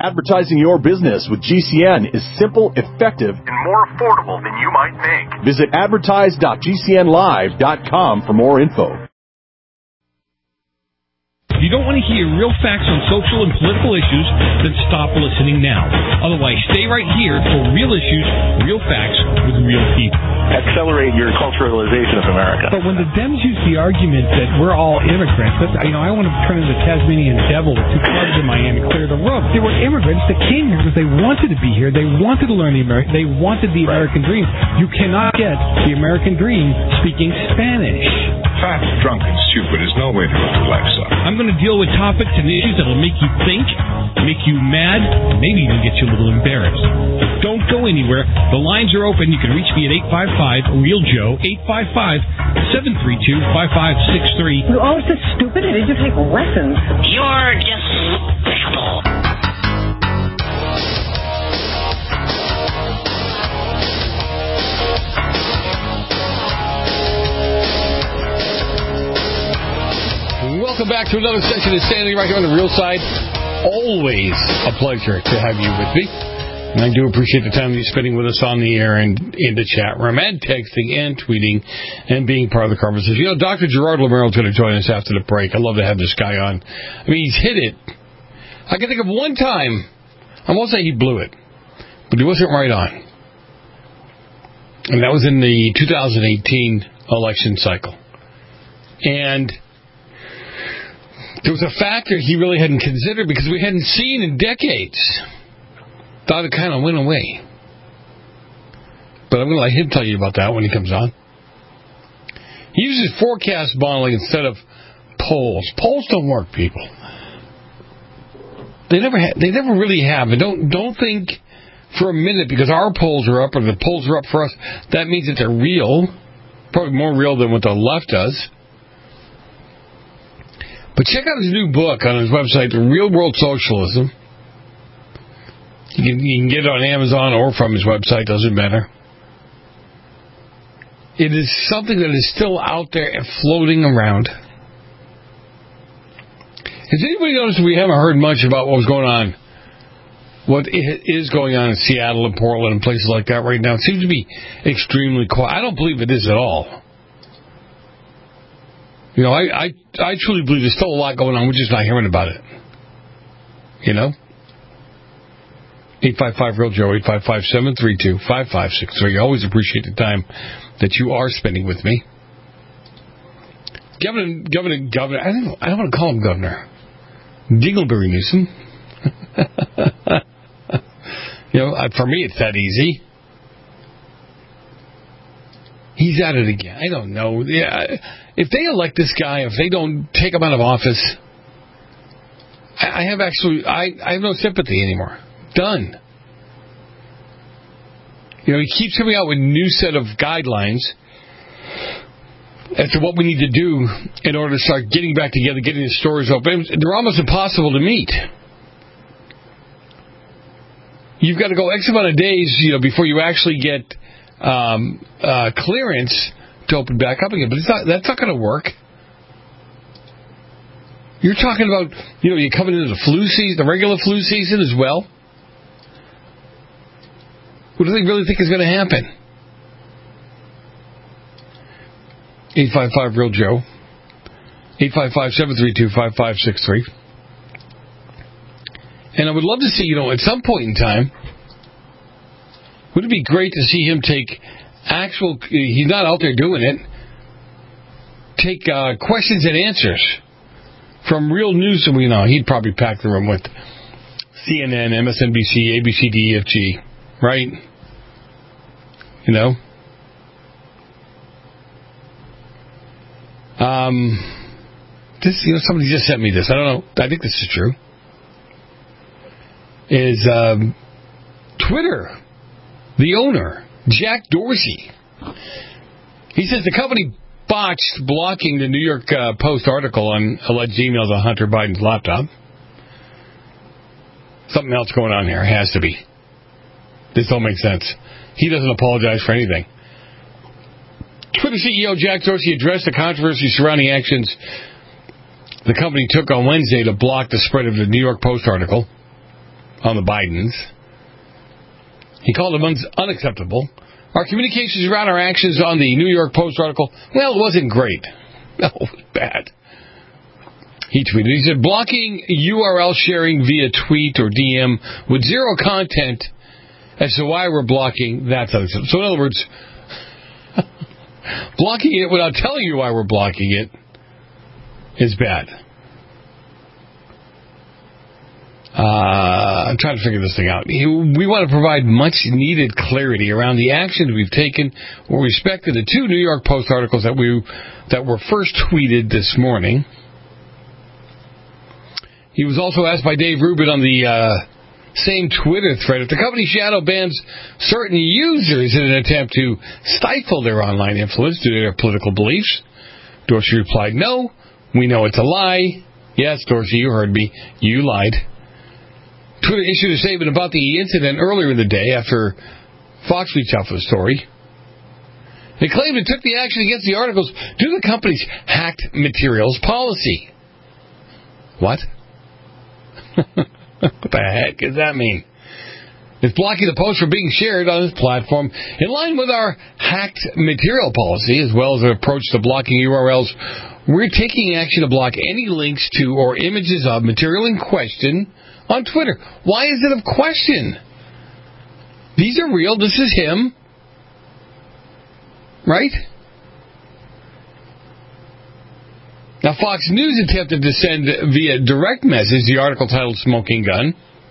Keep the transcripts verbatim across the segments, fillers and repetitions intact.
Advertising your business with G C N is simple, effective, and more affordable than you might think. Visit advertise dot g c n live dot com for more info. If you don't want to hear real facts on social and political issues, then stop listening now. Otherwise, stay right here for real issues, real facts with real people. Accelerate your culturalization of America. But when the Dems use the argument that we're all immigrants, that's, you know, I want to turn into the Tasmanian devil with two clubs in my hand and clear the room. They were immigrants that came here because they wanted to be here. They wanted to learn the American. They wanted the American dream. You cannot get the American dream speaking Spanish. Fat, drunk, and stupid is no way to live your life, son. I'm going to deal with topics and issues that will make you think, make you mad, and maybe even get you a little embarrassed. Don't go anywhere. The lines are open. You can reach me at eight five five, real joe, eight five five, seven three two, five five six three. You're all so stupid. Did you take lessons? You're just babble. Welcome back to another session of Standing right here on the Real Side. Always a pleasure to have you with me. And I do appreciate the time that you're spending with us on the air and in the chat room and texting and tweeting and being part of the conversation. You know, Doctor Gerard Romero is going to join us after the break. I'd love to have this guy on. I mean, he's hit it. I can think of one time, I won't say he blew it, but he wasn't right on. And that was in the two thousand eighteen election cycle. And there was a factor he really hadn't considered because we hadn't seen in decades. Thought it kind of went away. But I'm going to let him tell you about that when he comes on. He uses forecast modeling instead of polls. Polls don't work, people. They never ha- they never really have. And don't don't think for a minute because our polls are up or the polls are up for us, that means that they're real. Probably more real than what the left does. But check out his new book on his website, The Real World Socialism. You can, you can get it on Amazon or from his website, doesn't matter. It is something that is still out there and floating around. Has anybody noticed we haven't heard much about what was going on, what is going on in Seattle and Portland and places like that right now? It seems to be extremely quiet. I don't believe it is at all. You know, I, I, I truly believe there's still a lot going on. We're just not hearing about it. You know? eight five five, real joe, eight five five, seven three two, five five six three. I always appreciate the time that you are spending with me. Governor, Governor, Governor, I don't, I don't want to call him Governor. Dingleberry Newsom. You know, for me it's that easy. He's at it again. I don't know. Yeah, if they elect this guy, if they don't take him out of office, I, I have actually, I, I have no sympathy anymore. Done. You know, he keeps coming out with a new set of guidelines as to what we need to do in order to start getting back together, getting the stores open. They're almost impossible to meet. You've got to go X amount of days, you know, before you actually get um, uh, clearance to open back up again. But it's not, that's not going to work. You're talking about, you know, you're coming into the flu season, the regular flu season as well. What do they really think is going to happen? eight five five, real joe. eight five five, seven three two, five five six three. And I would love to see, you know, at some point in time, would it be great to see him take actual, he's not out there doing it, take uh, questions and answers from real news. And we know he'd probably pack the room with C N N, M S N B C, A B C, D, E, F, G, right? You know? Um, this, you know, somebody just sent me this. I don't know. I think this is true. Is um, Twitter, the owner, Jack Dorsey. He says the company botched blocking the New York uh, Post article on alleged emails on Hunter Biden's laptop. Something else going on here. Has to be. This don't make sense. He doesn't apologize for anything. Twitter C E O Jack Dorsey addressed the controversy surrounding actions the company took on Wednesday to block the spread of the New York Post article on the Bidens. He called them un- unacceptable. Our communications around our actions on the New York Post article, well, it wasn't great. No, it was bad. He tweeted, he said, blocking U R L sharing via tweet or D M with zero content as to why we're blocking, that's unacceptable. So in other words, blocking it without telling you why we're blocking it is bad. Uh, I'm trying to figure this thing out. We want to provide much-needed clarity around the actions we've taken with respect to the two New York Post articles that we that were first tweeted this morning. He was also asked by Dave Rubin on the uh, same Twitter thread if the company shadow bans certain users in an attempt to stifle their online influence due to their political beliefs. Dorsey replied, no, we know it's a lie. Yes, Dorsey, you heard me. You lied. Twitter issued a statement about the incident earlier in the day after Fox reached out for the story. They claimed it took the action against the articles due to the company's hacked materials policy. What? What the heck does that mean? It's blocking the post from being shared on this platform in line with our hacked material policy, as well as an approach to blocking U R Ls. We're taking action to block any links to or images of material in question on Twitter. Why is it of question? These are real. This is him. Right? Now, Fox News attempted to send via direct message the article titled Smoking Gun.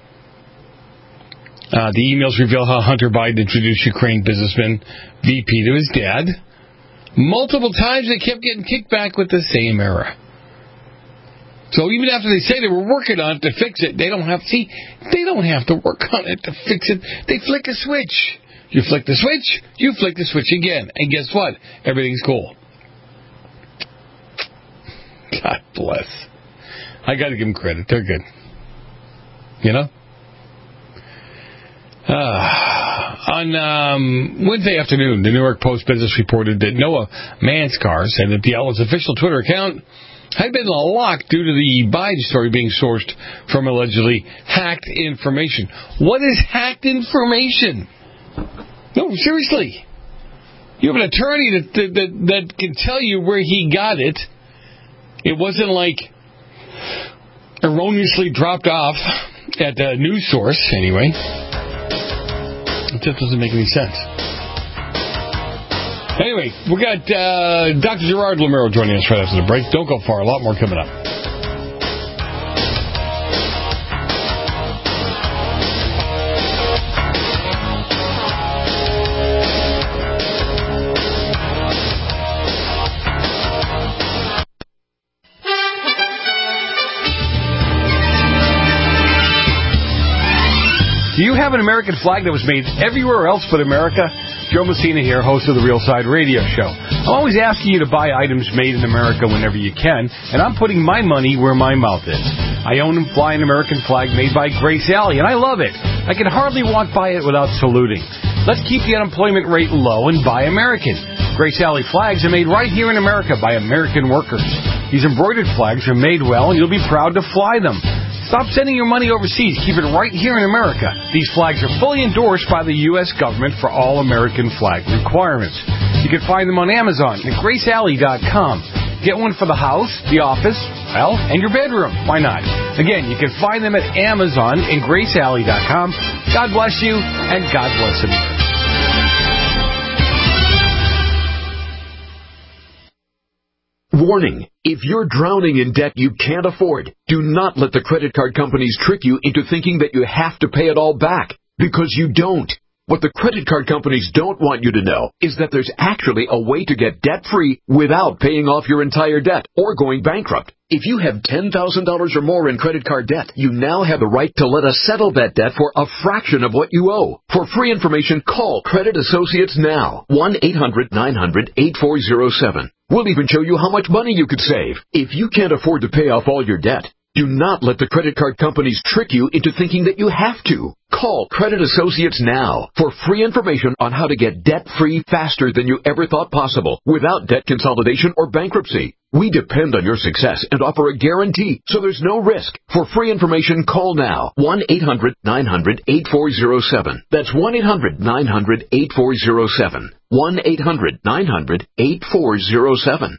Uh, the emails reveal how Hunter Biden introduced Ukraine businessman V P to his dad. Multiple times they kept getting kicked back with the same error. So even after they say they were working on it to fix it, they don't have to see, they don't have to work on it to fix it. They flick a switch. You flick the switch, you flick the switch again. And guess what? Everything's cool. God bless. I got to give them credit. They're good. You know? Uh, on um, Wednesday afternoon, the New York Post Business reported that Noah Manskar said that the outlet's official Twitter account had been locked due to the Biden story being sourced from allegedly hacked information. What is hacked information? No, seriously. You have an attorney that that, that, that can tell you where he got it. It wasn't like erroneously dropped off at a news source, anyway. It just doesn't make any sense. Anyway, we got uh, Doctor Gerard Lamero joining us right after the break. Don't go far. A lot more coming up. Do you have an American flag that was made everywhere else but America? Joe Messina here, host of the Real Side Radio Show. I'm always asking you to buy items made in America whenever you can, and I'm putting my money where my mouth is. I own and fly an American flag made by Grace Alley, and I love it. I can hardly walk by it without saluting. Let's keep the unemployment rate low and buy American. Grace Alley flags are made right here in America by American workers. These embroidered flags are made well, and you'll be proud to fly them. Stop sending your money overseas. Keep it right here in America. These flags are fully endorsed by the U S government for all American flag requirements. You can find them on Amazon at grace alley dot com. Get one for the house, the office, well, and your bedroom. Why not? Again, you can find them at Amazon and grace alley dot com. God bless you, and God bless America. Warning, if you're drowning in debt you can't afford, do not let the credit card companies trick you into thinking that you have to pay it all back, because you don't. What the credit card companies don't want you to know is that there's actually a way to get debt-free without paying off your entire debt or going bankrupt. If you have ten thousand dollars or more in credit card debt, you now have the right to let us settle that debt for a fraction of what you owe. For free information, call Credit Associates now, one eight hundred nine hundred eight four zero seven. We'll even show you how much money you could save. If you can't afford to pay off all your debt, do not let the credit card companies trick you into thinking that you have to. Call Credit Associates now for free information on how to get debt-free faster than you ever thought possible without debt consolidation or bankruptcy. We depend on your success and offer a guarantee, so there's no risk. For free information, call now. one eight hundred nine hundred eight four zero seven. That's one eight hundred nine hundred eight four zero seven. one eight hundred nine hundred eight four zero seven.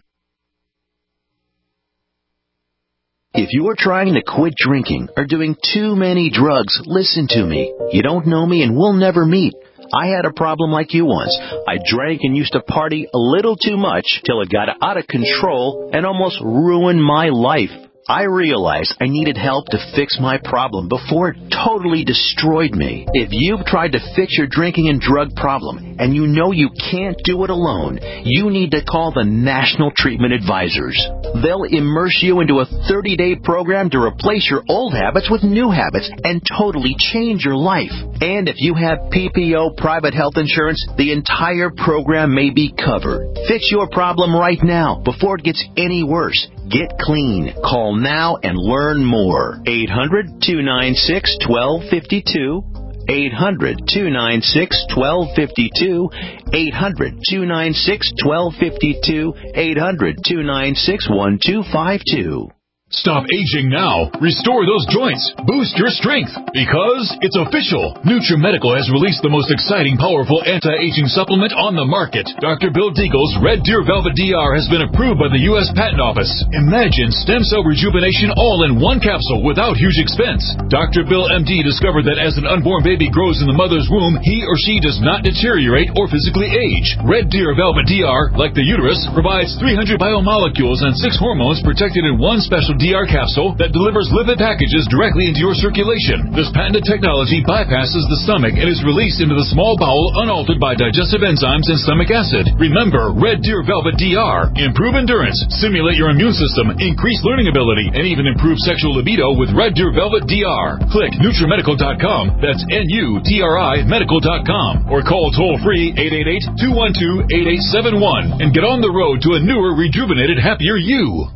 If you are trying to quit drinking or doing too many drugs, listen to me. You don't know me and we'll never meet. I had a problem like you once. I drank and used to party a little too much till it got out of control and almost ruined my life. I realized I needed help to fix my problem before it totally destroyed me. If you've tried to fix your drinking and drug problem and you know you can't do it alone, you need to call the National Treatment Advisors. They'll immerse you into a thirty-day program to replace your old habits with new habits and totally change your life. And if you have P P O private health insurance, the entire program may be covered. Fix your problem right now before it gets any worse. Get clean. Call now and learn more. eight hundred two nine six one two five two. eight hundred two nine six one two five two. eight hundred two nine six one two five two. eight hundred two nine six one two five two. Stop aging now. Restore those joints. Boost your strength. Because it's official. NutriMedical has released the most exciting, powerful anti-aging supplement on the market. Doctor Bill Deagle's Red Deer Velvet D R has been approved by the U S Patent Office. Imagine stem cell rejuvenation all in one capsule without huge expense. Doctor Bill M D discovered that as an unborn baby grows in the mother's womb, he or she does not deteriorate or physically age. Red Deer Velvet D R, like the uterus, provides three hundred biomolecules and six hormones protected in one special D R capsule that delivers lipid packages directly into your circulation. This patented technology bypasses the stomach and is released into the small bowel unaltered by digestive enzymes and stomach acid. Remember, Red Deer Velvet D R. Improve endurance, stimulate your immune system, increase learning ability, and even improve sexual libido with Red Deer Velvet D R. Click NutriMedical dot com. That's N U T R I Medical dot com. Or call toll-free eight eight eight, two one two, eight eight seven one and get on the road to a newer, rejuvenated, happier you.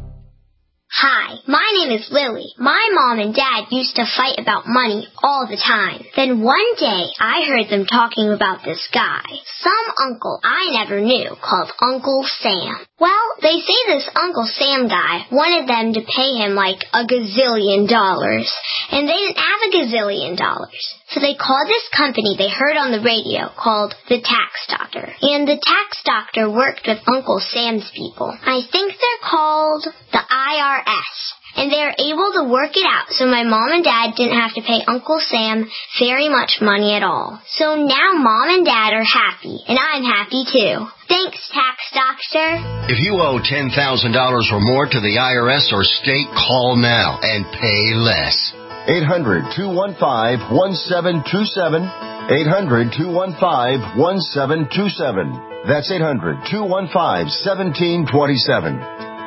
Hi, my name is Lily. My mom and dad used to fight about money all the time. Then one day, I heard them talking about this guy, some uncle I never knew, called Uncle Sam. Well, they say this Uncle Sam guy wanted them to pay him like a gazillion dollars, and they didn't have a gazillion dollars. So they called this company they heard on the radio called the Tax Doctor. And the Tax Doctor worked with Uncle Sam's people. I think they're called the I R S. And they were able to work it out so my mom and dad didn't have to pay Uncle Sam very much money at all. So now mom and dad are happy, and I'm happy too. Thanks, Tax Doctor. If you owe ten thousand dollars or more to the I R S or state, call now and pay less. eight hundred, two one five, one seven two seven. eight hundred, two one five, one seven two seven. That's eight hundred, two one five, one seven two seven.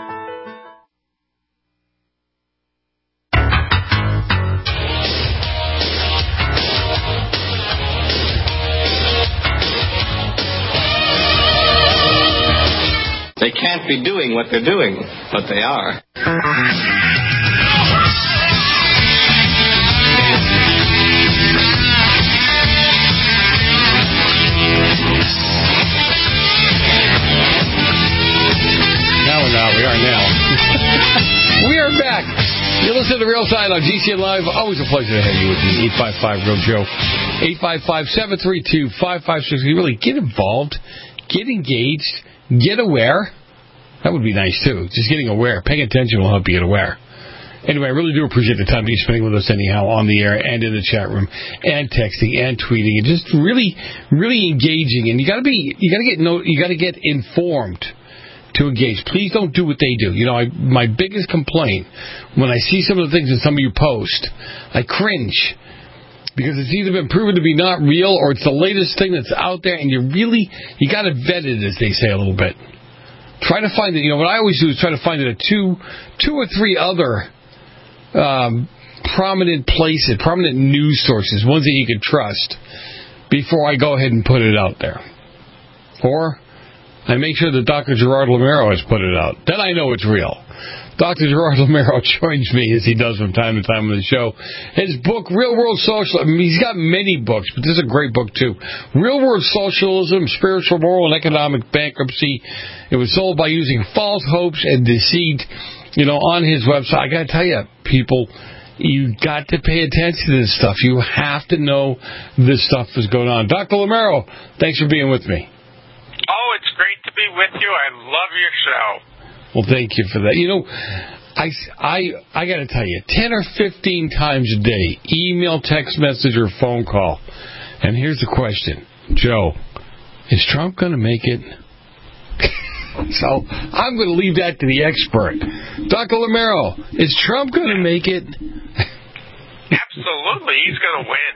They can't be doing what they're doing, but they are. Now, now, we are now. We are back. You listen to The Real Side on G C N Live. Always a pleasure to have you with me. eight five five, R E A L Joe. eight five five, seven three two, five five six. You really get involved, get engaged, get aware. That would be nice, too. Just getting aware. Paying attention will help you get aware. Anyway, I really do appreciate the time that you're spending with us anyhow on the air and in the chat room and texting and tweeting and just really, really engaging. And you got to be, you got to get, no, you got to get informed to engage. Please don't do what they do. You know, I, my biggest complaint when I see some of the things that some of you post, I cringe. Because it's either been proven to be not real or it's the latest thing that's out there and you really, you got to vet it, as they say, a little bit. Try to find it. You know, what I always do is try to find it at two, two or three other um, prominent places, prominent news sources, ones that you can trust, before I go ahead and put it out there. Or I make sure that Doctor Gerard Lamero has put it out. Then I know it's real. Doctor Gerard Lameiro joins me, as he does from time to time on the show. His book, Real World Socialism, I mean, he's got many books, but this is a great book, too. Real World Socialism, Spiritual, Moral, and Economic Bankruptcy. It was sold by using false hopes and deceit. You know, on his website, I got to tell you, people, you got to pay attention to this stuff. You have to know this stuff is going on. Doctor Lameiro, thanks for being with me. Oh, it's great to be with you. I love your show. Well, thank you for that. You know, I, I, I got to tell you, ten or fifteen times a day, email, text message, or phone call. And here's the question. Joe, is Trump going to make it? So I'm going to leave that to the expert. Doctor Lameiro, is Trump going to make it? Absolutely. He's going to win.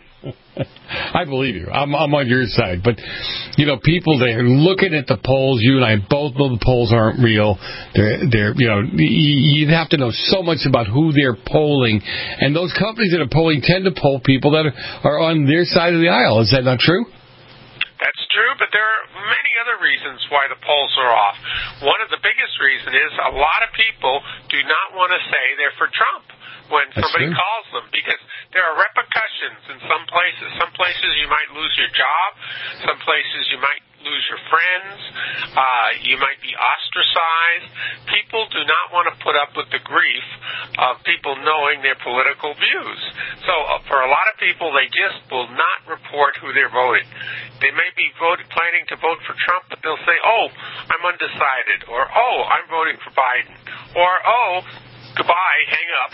I believe you. I'm, I'm on your side. But, you know, people, they're looking at the polls. You and I both know the polls aren't real. They're, they're, you know, you have to know so much about who they're polling. And those companies that are polling tend to poll people that are, are on their side of the aisle. Is that not true? That's true, but there are many other reasons why the polls are off. One of the biggest reasons is a lot of people do not want to say they're for Trump when That's somebody true. calls them, because there are repercussions in some places. Some places you might lose your job. Some places you might lose your friends. Uh, you might be ostracized. People do not want to put up with the grief of people knowing their political views. So uh, for a lot of people, they just will not report who they're voting. They may be vote, planning to vote for Trump, but they'll say, oh, I'm undecided, or oh, I'm voting for Biden, or oh, goodbye, hang up.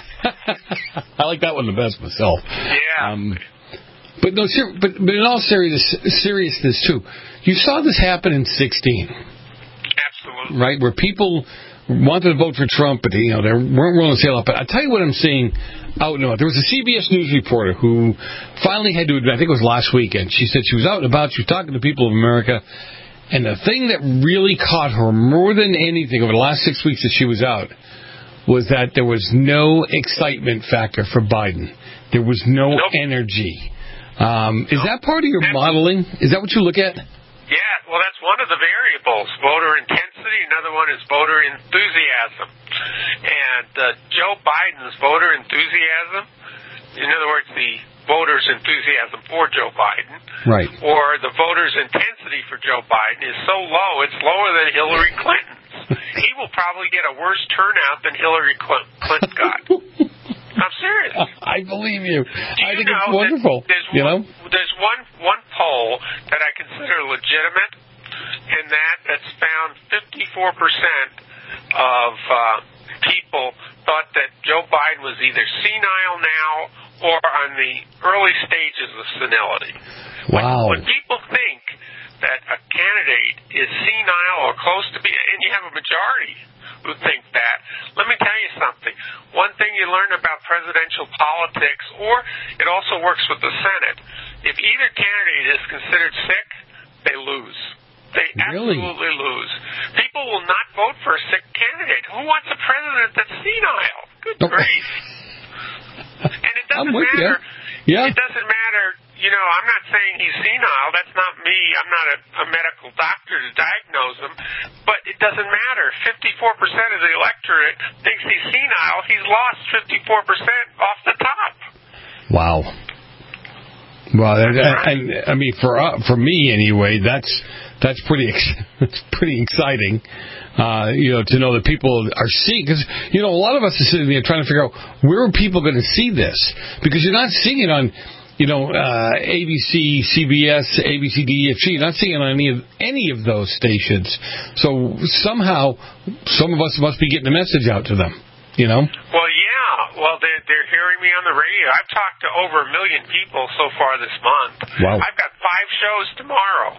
I like that one the best myself. Yeah. Um, but no, ser- but but in all serious, seriousness too, you saw this happen in sixteen. Absolutely. Right, where people wanted to vote for Trump, but you know they weren't willing to say a lot. But I tell you what I'm seeing out and about. There was a C B S News reporter who finally had to admit, I think it was last weekend. She said she was out and about. She was talking to people of America. And the thing that really caught her more than anything over the last six weeks that she was out was that there was no excitement factor for Biden. There was no nope. energy. Um, is that part of your modeling? Is that what you look at? Yeah, well, that's one of the variables, voter intensity. Another one is voter enthusiasm. And uh, Joe Biden's voter enthusiasm, in other words, the voters' enthusiasm for Joe Biden, right, or the voters' intensity for Joe Biden is so low, it's lower than Hillary Clinton's. He will probably get a worse turnout than Hillary Clinton got. I'm serious. I believe you. Do I you think know it's wonderful. There's you one, know, there's one one poll that I consider legitimate, and that that's found fifty-four percent of uh, people thought that Joe Biden was either senile now or on the early stages of senility. Wow. When, when people think that a candidate is senile or close to being, and you have a majority who think that, let me tell you something. One thing you learn about presidential politics, or it also works with the Senate, if either candidate is considered sick, they lose. They really? absolutely lose. People will not vote for a sick candidate. Who wants a president that's senile? Good grief. And it doesn't matter. You. Yeah. It doesn't matter. You know, I'm not saying he's senile. That's not me. I'm not a, a medical doctor to diagnose him. But it doesn't matter. fifty-four percent of the electorate thinks he's senile. He's lost fifty-four percent off the top. Wow. Well, and, and I mean, for uh, for me anyway, that's that's pretty that's pretty exciting. Uh, you know, to know that people are seeing, because you know, a lot of us are sitting there trying to figure out where are people going to see this, because you're not seeing it on. You know, uh, A B C, C B S, A B C, D E F G. You're not seeing it on any of any of those stations. So somehow, some of us must be getting the message out to them. You know. Well, yeah. Well, they're, they're hearing me on the radio. I've talked to over a million people so far this month. Wow. I've got five shows tomorrow.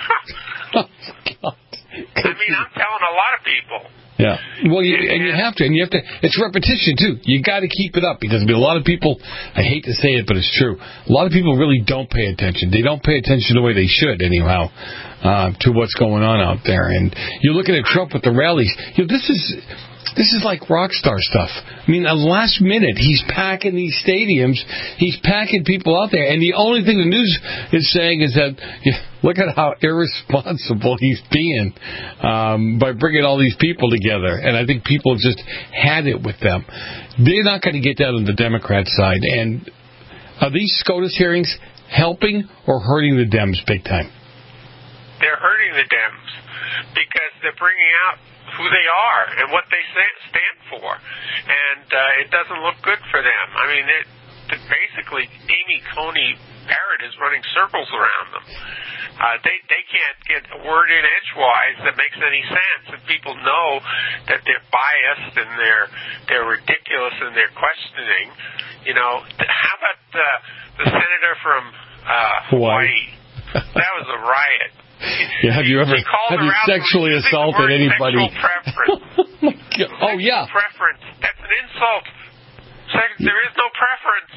I mean, I'm telling a lot of people. Yeah. Well, you, and you have to, and you have to. It's repetition too. You got to keep it up, because there'll be a lot of people. I hate to say it, but it's true. A lot of people really don't pay attention. They don't pay attention the way they should, anyhow, uh, to what's going on out there. And you're looking at Trump with the rallies. You know, this is. This is like rock star stuff. I mean, at last minute, he's packing these stadiums. He's packing people out there. And the only thing the news is saying is that, yeah, look at how irresponsible he's being um, by bringing all these people together. And I think people just had it with them. They're not going to get that on the Democrat side. And are these SCOTUS hearings helping or hurting the Dems big time? They're hurting the Dems because they're bringing out who they are and what they stand for, and uh, it doesn't look good for them. I mean, it, it basically, Amy Coney Barrett is running circles around them. Uh, they they can't get a word in edgewise that makes any sense, and people know that they're biased and they're they're ridiculous in their questioning. You know, how about uh, the senator from uh, Hawaii? That was a riot. Yeah, have you ever have you sexually assaulted anybody? Sexual preference. Oh my God. Oh yeah. Preference. That's an insult. Sex, there is no preference.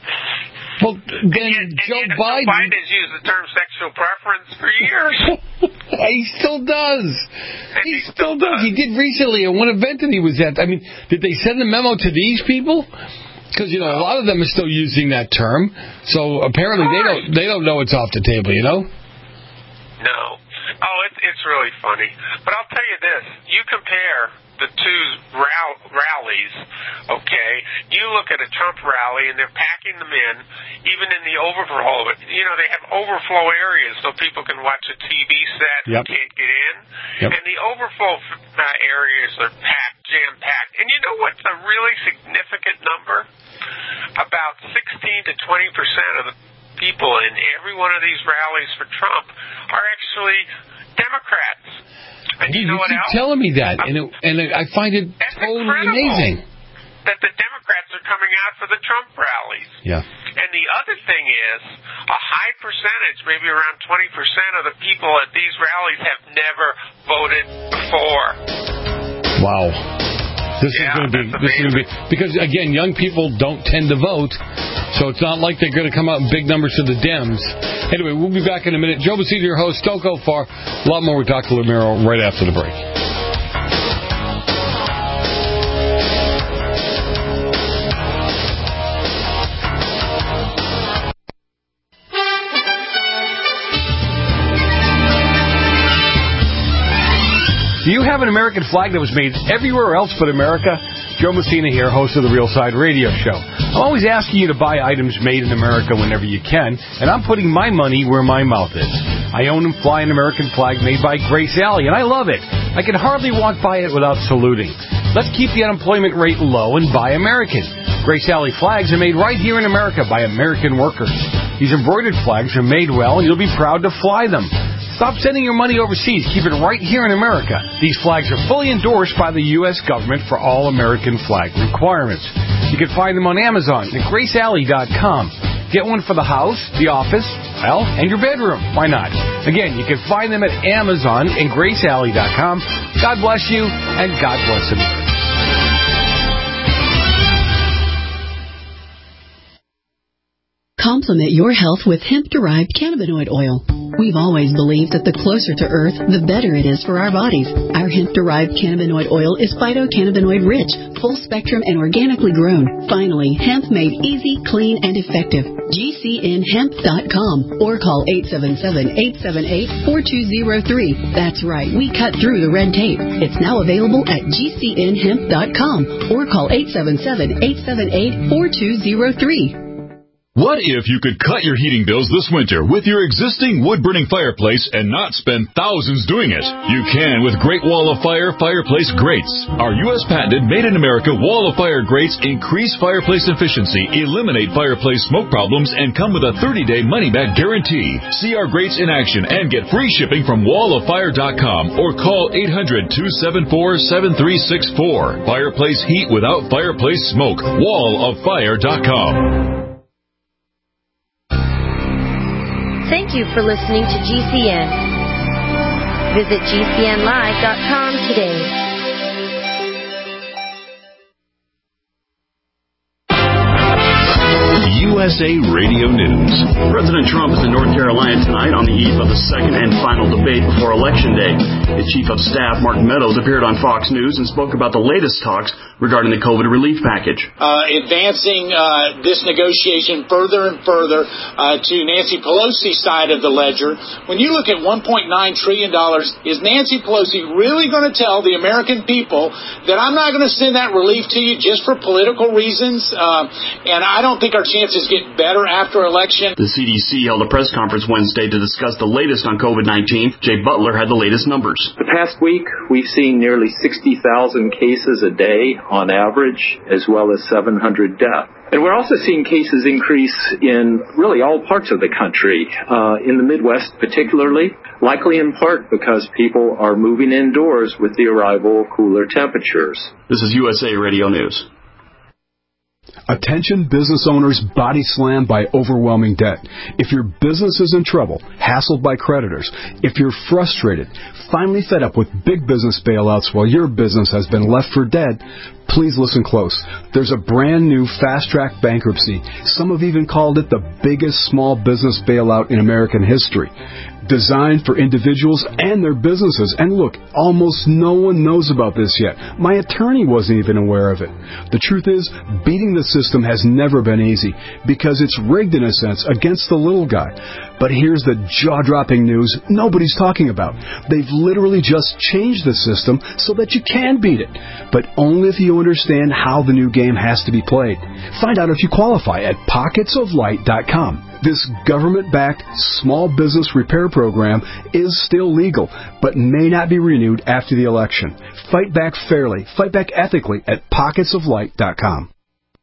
Well, then and yet, Joe and yet Biden. Joe Biden has used the term sexual preference for years. He still does. And he, he still, still does. does. He did recently at one event that he was at. I mean, did they send a memo to these people? Because you know a lot of them are still using that term. So apparently they don't they don't know it's off the table. You know. No. Oh, it's it's really funny. But I'll tell you this: you compare the two rall- rallies, okay? You look at a Trump rally, and they're packing them in, even in the overflow. You know, they have overflow areas so people can watch a T V set yep. and can't get in. Yep. And the overflow uh, areas are packed, jam-packed. And you know what's a really significant number? About sixteen to twenty percent of the people in every one of these rallies for Trump are actually Democrats. And you, you know what keep else? telling me that, and it, and I find it That's totally incredible amazing. That the Democrats are coming out for the Trump rallies. Yeah. And the other thing is, a high percentage, maybe around twenty percent of the people at these rallies have never voted before. Wow. This yeah, is going to be. This is going to be because again, young people don't tend to vote, so it's not like they're going to come out in big numbers to the Dems. Anyway, we'll be back in a minute. Joe Bacino, your host. Don't go far. A lot more with Doctor Lamero right after the break. Do you have an American flag that was made everywhere else but America? Joe Messina here, host of the Real Side Radio Show. I'm always asking you to buy items made in America whenever you can, and I'm putting my money where my mouth is. I own and fly an American flag made by Grace Alley, and I love it. I can hardly walk by it without saluting. Let's keep the unemployment rate low and buy American. Grace Alley flags are made right here in America by American workers. These embroidered flags are made well, and you'll be proud to fly them. Stop sending your money overseas. Keep it right here in America. These flags are fully endorsed by the U S government for all American flag requirements. You can find them on Amazon at grace alley dot com. Get one for the house, the office, well, and your bedroom. Why not? Again, you can find them at Amazon and grace alley dot com. God bless you, and God bless America. Complement your health with hemp-derived cannabinoid oil. We've always believed that the closer to Earth, the better it is for our bodies. Our hemp-derived cannabinoid oil is phytocannabinoid-rich, full-spectrum, and organically grown. Finally, hemp made easy, clean, and effective. G C N hemp dot com or call eight seven seven, eight seven eight, four two zero three. That's right, we cut through the red tape. It's now available at G C N hemp dot com or call eight seven seven, eight seven eight, four two zero three. What if you could cut your heating bills this winter with your existing wood-burning fireplace and not spend thousands doing it? You can with Great Wall of Fire Fireplace Grates. Our U S patented made-in-America Wall of Fire Grates increase fireplace efficiency, eliminate fireplace smoke problems, and come with a thirty-day money-back guarantee. See our grates in action and get free shipping from wall of fire dot com or call eight hundred, two seven four, seven three six four. Fireplace heat without fireplace smoke. wall of fire dot com. Thank you for listening to G C N. Visit G C N live dot com today. U S A Radio News. President Trump is in North Carolina tonight on the eve of the second and final debate before Election Day. His Chief of Staff, Mark Meadows, appeared on Fox News and spoke about the latest talks regarding the COVID relief package. Uh, advancing uh, this negotiation further and further uh, to Nancy Pelosi's side of the ledger. When you look at one point nine trillion dollars, is Nancy Pelosi really going to tell the American people that I'm not going to send that relief to you just for political reasons? Uh, and I don't think our chances get better after election. The C D C held a press conference Wednesday to discuss the latest on COVID nineteen. Jay Butler had the latest numbers. The past week, we've seen nearly sixty thousand cases a day on average, as well as seven hundred deaths. And we're also seeing cases increase in really all parts of the country, uh, in the Midwest particularly, likely in part because people are moving indoors with the arrival of cooler temperatures. This is U S A Radio News. Attention business owners body slammed by overwhelming debt. If your business is in trouble, hassled by creditors, if you're frustrated, finally fed up with big business bailouts while your business has been left for dead, please listen close. There's a brand new fast-track bankruptcy. Some have even called it the biggest small business bailout in American history. Designed for individuals and their businesses. And look, almost no one knows about this yet. My attorney wasn't even aware of it. The truth is, beating the system has never been easy because it's rigged in a sense against the little guy. But here's the jaw-dropping news nobody's talking about. They've literally just changed the system so that you can beat it. But only if you understand how the new game has to be played. Find out if you qualify at pockets of light dot com. This government-backed small business repair program is still legal, but may not be renewed after the election. Fight back fairly, fight back ethically at pockets of light dot com.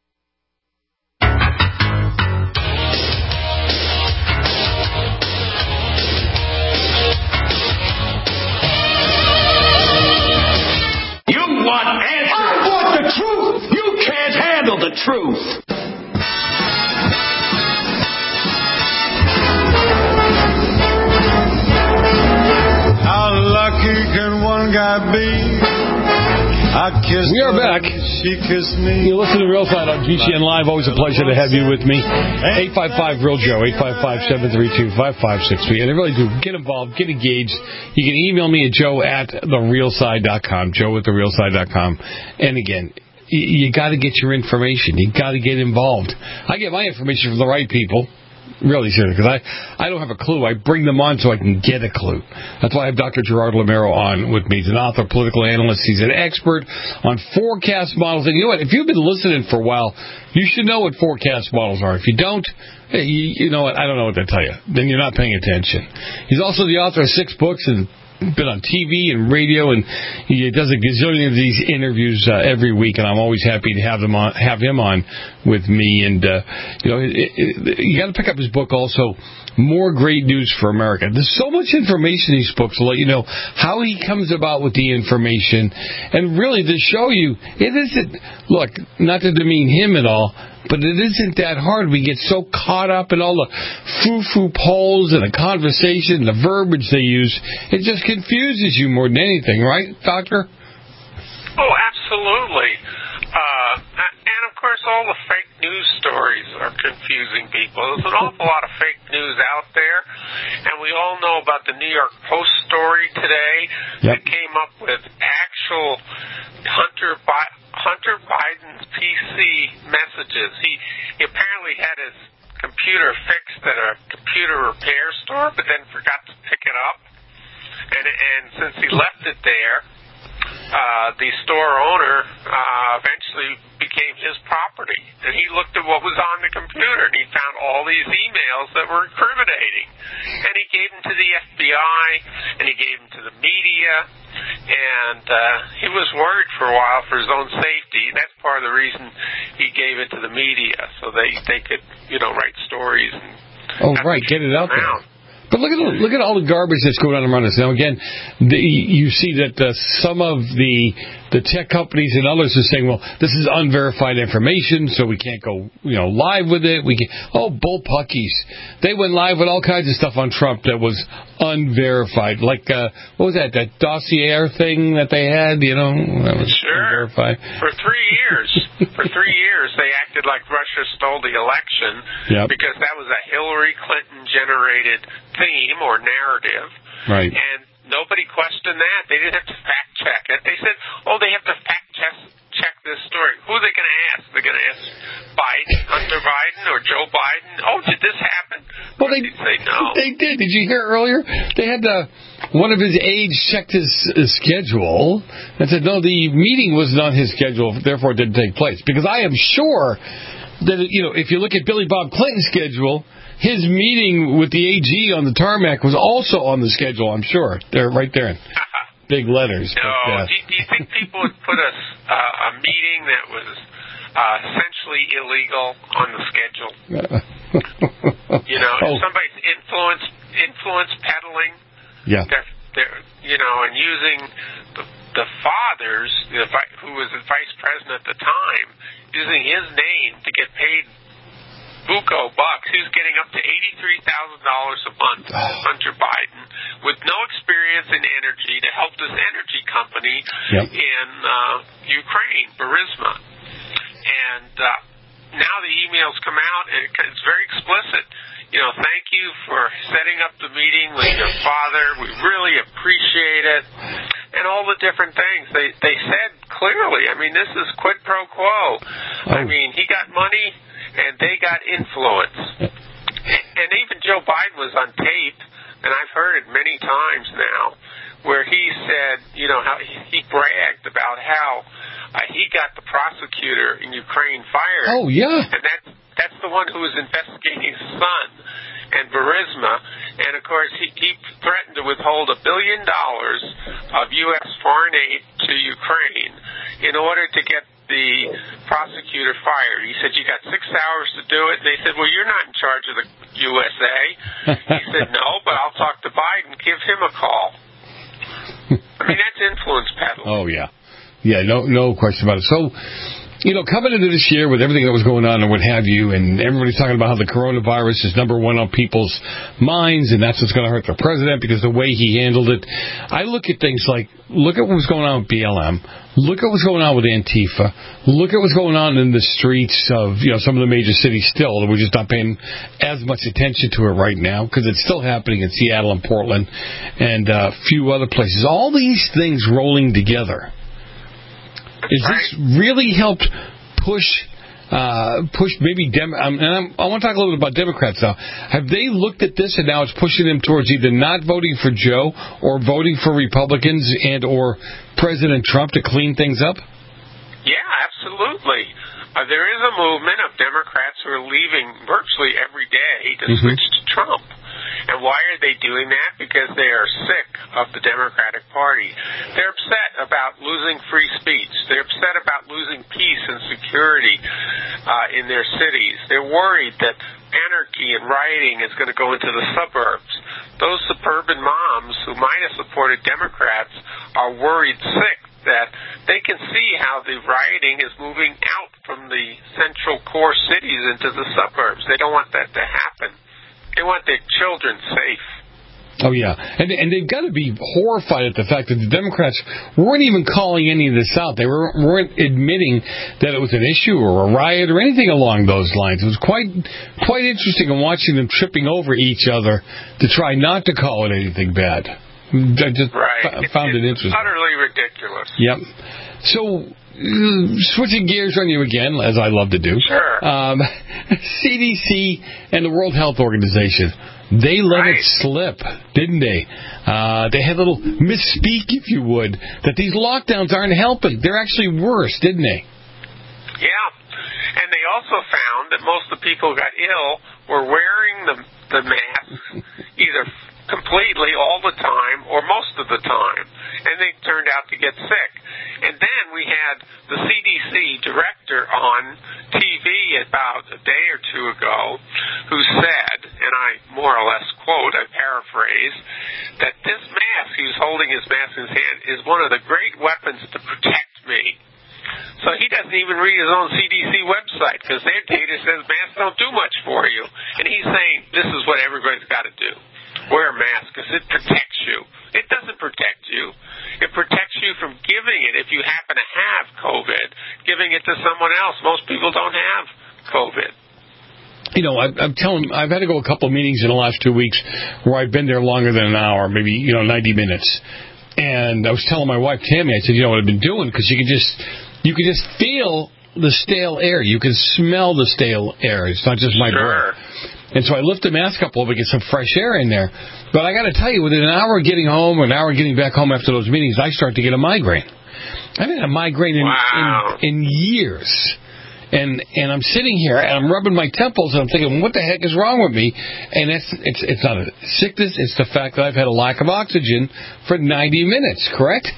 You want answers? I want the truth! You can't handle the truth! How lucky can one guy be? I kissed we are her, back. She kissed me. You listen to Real Side on G C N Live. Always a pleasure to have you with me. eight five five Real Joe, eight five five, seven three two, five five six three. And I really do. Get involved. Get engaged. You can email me at joe at the real side dot com. Joe at the real side dot com. And again, you, you got to get your information. You got to get involved. I get my information from the right people. Really serious, because I, I don't have a clue. I bring them on so I can get a clue. That's why I have Doctor Gerard Lamero on with me. He's an author, political analyst. He's an expert on forecast models. And you know what? If you've been listening for a while, you should know what forecast models are. If you don't, hey, you, you know what? I don't know what to tell you. Then you're not paying attention. He's also the author of six books and been on T V and radio, and he does a gazillion of these interviews uh, every week, and I'm always happy to have them on, have him on with me. And uh, you know, it, it, you got to pick up his book also. More Great News for America. There's so much information in these books to let you know how he comes about with the information, and really to show you it isn't. Look, not to demean him at all. But it isn't that hard. We get so caught up in all the foo-foo polls and the conversation, the verbiage they use. It just confuses you more than anything, right, Doctor? Oh, absolutely. Uh, and, of course, all the fake news stories are confusing people. There's an awful lot of fake news out there. And we all know about the New York Post story today yep. that came up with actual Hunter Biden. Hunter Biden's P C messages. He, he apparently had his computer fixed at a computer repair store, but then forgot to pick it up. And, and since he left it there, uh, the store owner uh, eventually became his property. And he looked at what was on the computer, and he found all these emails that were incriminating. And he gave them to the F B I, and he gave them to the media. And uh, he was worried for a while for his own safety. That's part of the reason he gave it to the media, so they they could, you know, write stories. And oh, right, get it out there. But look at look at all the garbage that's going on around us now. Again, the, you see that uh, some of the the tech companies and others are saying, "Well, this is unverified information, so we can't go, you know, live with it." We can, oh, bull puckies! They went live with all kinds of stuff on Trump that was unverified. Like uh, what was that? That dossier thing that they had, you know, that was sure. unverified. For three years, for three years, they acted like Russia stole the election yep. because that was a Hillary Clinton generated theme or narrative, right? And nobody questioned that. They didn't have to fact check it. They said, "Oh, they have to fact check check this story." Who are they going to ask? They're going to ask Biden, Hunter Biden, or Joe Biden. Oh, did this happen? Well, they say no. They did. Did you hear earlier? They had to. One of his aides checked his, his schedule and said, "No, the meeting wasn't on his schedule, therefore it didn't take place." Because I am sure that, you know, if you look at Billy Bob Clinton's schedule, his meeting with the A G on the tarmac was also on the schedule, I'm sure. They're right there in big letters. No, but, uh, do, do you think people would put a, uh, a meeting that was uh, essentially illegal on the schedule? You know, oh. if somebody's influence, influence peddling, yeah. they're, they're, you know, and using the, the father's, the, who was the vice president at the time, using his name to get paid buco bucks. He was getting up to eighty-three thousand dollars a month, Hunter Biden, with no experience in energy to help this energy company yep. in uh, Ukraine, Burisma. And uh, now the emails come out, and it's very explicit. You know, thank you for setting up the meeting with your father. We really appreciate it. And all the different things. They they said clearly, I mean, this is quid pro quo. Oh. I mean, he got money, and they got influence. And even Joe Biden was on tape, and I've heard it many times now, where he said, you know, how he bragged about how uh, he got the prosecutor in Ukraine fired. Oh, yeah. And that's, that's the one who was investigating his son and Burisma. And, of course, he, he threatened to withhold a billion dollars of U S foreign aid to Ukraine in order to get the prosecutor fired. He said, you got six hours to do it. And they said, well, you're not in charge of the U S A. He said, no, but I'll talk to Biden. Give him a call. I mean, that's influence peddling. Oh, yeah. Yeah, no no question about it. So, you know, coming into this year with everything that was going on and what have you, and everybody's talking about how the coronavirus is number one on people's minds, and that's what's going to hurt the president because the way he handled it. I look at things like, look at what's going on with B L M. Look at what's going on with Antifa. Look at what's going on in the streets of, you know, some of the major cities still. We're just not paying as much attention to it right now because it's still happening in Seattle and Portland and a few other places. All these things rolling together. Is this really helped push, uh, push maybe Dem? Um, and I'm, I want to talk a little bit about Democrats now. Have they looked at this and now it's pushing them towards either not voting for Joe or voting for Republicans and or President Trump to clean things up? Yeah, absolutely. Uh, there is a movement of Democrats who are leaving virtually every day to mm-hmm. switch to Trump. And why are they doing that? Because they are sick of the Democratic Party. They're upset about losing free speech. They're upset about losing peace and security uh, in their cities. They're worried that anarchy and rioting is going to go into the suburbs. Those suburban moms who might have supported Democrats are worried sick that they can see how the rioting is moving out from the central core cities into the suburbs. They don't want that to happen. They want their children safe. Oh, yeah. And and they've got to be horrified at the fact that the Democrats weren't even calling any of this out. They were, weren't admitting that it was an issue or a riot or anything along those lines. It was quite quite interesting in watching them tripping over each other to try not to call it anything bad. I just right. f- found it's, it interesting. Utterly ridiculous. Yep. So, uh, switching gears on you again, as I love to do. Sure. Um, C D C and the World Health Organization, they let right. it slip, didn't they? Uh, they had a little misspeak, if you would, that these lockdowns aren't helping. They're actually worse, didn't they? Yeah. And they also found that most of the people who got ill were wearing the, the masks either completely all the time or most of the time. And they turned out to get sick. And then we had the C D C director on T V about a day or two ago who said, and I more or less quote, I paraphrase, paraphrase, that this mask, he was holding his mask in his hand, is one of the great weapons to protect me. So he doesn't even read his own C D C website, because their data says masks don't do much for you. And he's saying this is what everybody's got to do. Wear a mask, because it protects you. It doesn't protect you. It protects you from giving it if you happen to have COVID, giving it to someone else. Most people don't have COVID. You know, I, I'm telling, I've had to go a couple of meetings in the last two weeks where I've been there longer than an hour, maybe, you know, ninety minutes. And I was telling my wife, Tammy, I said, you know what I've been doing? Because you can just, you can just feel the stale air. You can smell the stale air. It's not just my sure. breath. And so I lift the mask up a little bit, get some fresh air in there. But I got to tell you, within an hour of getting home or an hour of getting back home after those meetings, I start to get a migraine. I haven't had a migraine in, wow. in, in years. And and I'm sitting here, and I'm rubbing my temples, and I'm thinking, what the heck is wrong with me? And it's it's it's not a sickness. It's the fact that I've had a lack of oxygen for ninety minutes, correct?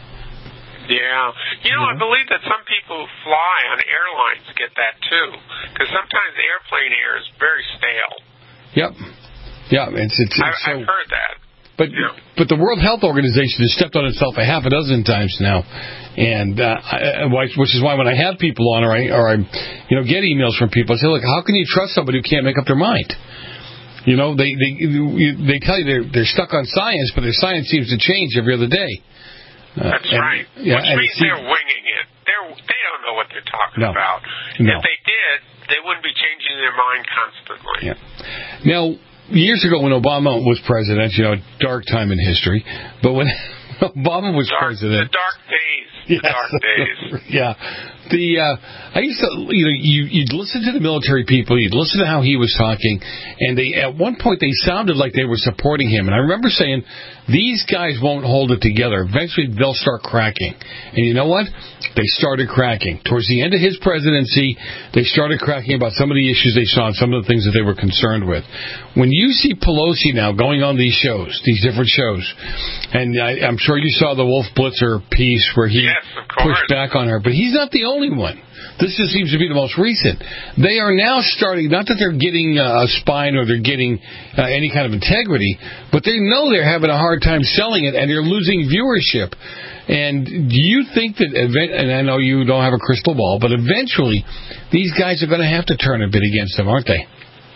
Yeah. You know, I believe that some people who fly on airlines get that, too, because sometimes the airplane air is very stale. Yep. Yeah, it's, it's, it's I've, so, I've heard that. But yeah. but the World Health Organization has stepped on itself a half a dozen times now, and uh, I, which is why when I have people on or I or I you know get emails from people, I say, look, how can you trust somebody who can't make up their mind? You know, they they they tell you they're they're stuck on science, but their science seems to change every other day. Uh, That's and, right. Yeah, Which means they're winging it. They're they don't know what they're talking no, about. No. If they did, they wouldn't be changing their mind constantly. Yeah. Now, years ago when Obama was president, you know, dark time in history, but when Obama was dark, president... The dark days. Yes. The dark days. Yeah. The, uh, I used to, you know, you, you'd listen to the military people, you'd listen to how he was talking, and they, at one point they sounded like they were supporting him. And I remember saying, these guys won't hold it together. Eventually they'll start cracking. And you know what? They started cracking. Towards the end of his presidency, they started cracking about some of the issues they saw and some of the things that they were concerned with. When you see Pelosi now going on these shows, these different shows, and I, I'm sure you saw the Wolf Blitzer piece where he yes, pushed back on her, but he's not the only one. This just seems to be the most recent. They are now starting, not that they're getting a spine or they're getting uh, any kind of integrity, but they know they're having a hard time selling it and they're losing viewership. And do you think that, and I know you don't have a crystal ball, but eventually these guys are going to have to turn a bit against them, aren't they?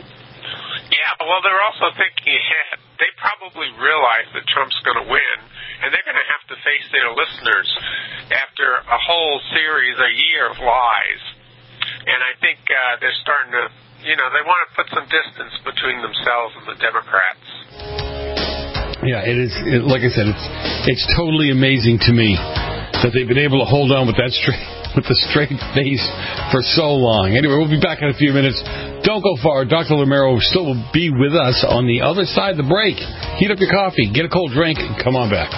Yeah, well, they're also thinking ahead. They probably realize that Trump's going to win, and they're going to have to face their listeners after a whole series, a year of lies. And I think uh, they're starting to, you know, they want to put some distance between themselves and the Democrats. Yeah, it is. It, like I said, it's it's totally amazing to me that they've been able to hold on with that straight with the straight face for so long. Anyway, we'll be back in a few minutes. Don't go far. Doctor Romero will still be with us on the other side of the break. Heat up your coffee, get a cold drink, and come on back.